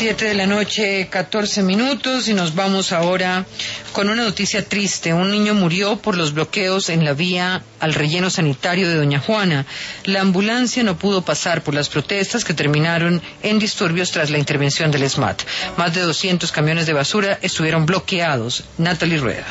7 de la noche, 14 minutos, y nos vamos ahora con una noticia triste. Un niño murió por los bloqueos en la vía al relleno sanitario de Doña Juana. La ambulancia no pudo pasar por las protestas que terminaron en disturbios tras la intervención del SMAT. Más de 200 camiones de basura estuvieron bloqueados. Natalie Rueda.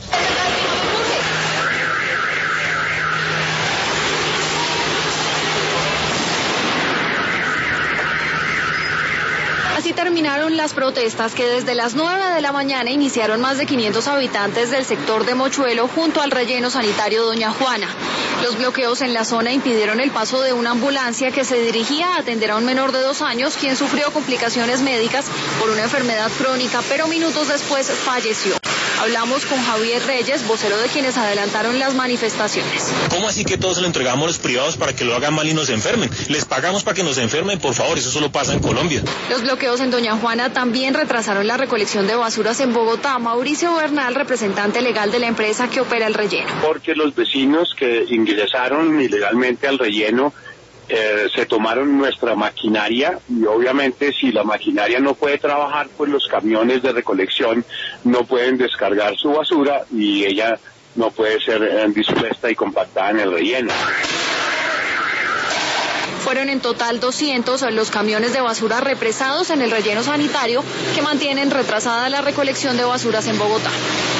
Así terminaron las protestas que desde las 9 de la mañana iniciaron más de 500 habitantes del sector de Mochuelo junto al relleno sanitario Doña Juana. Los bloqueos en la zona impidieron el paso de una ambulancia que se dirigía a atender a un menor de 2 años quien sufrió complicaciones médicas por una enfermedad crónica, pero minutos después falleció. Hablamos con Javier Reyes, vocero de quienes adelantaron las manifestaciones. ¿Cómo así que todos se lo entregamos a los privados para que lo hagan mal y nos enfermen? Les pagamos para que nos enfermen, por favor, eso solo pasa en Colombia. Los bloqueos en Doña Juana también retrasaron la recolección de basuras en Bogotá. Mauricio Bernal, representante legal de la empresa que opera el relleno. Porque los vecinos que ingresaron ilegalmente al relleno se tomaron nuestra maquinaria y obviamente si la maquinaria no puede trabajar, pues los camiones de recolección no pueden descargar su basura y ella no puede ser dispuesta y compactada en el relleno. Fueron en total 200 los camiones de basura represados en el relleno sanitario que mantienen retrasada la recolección de basuras en Bogotá.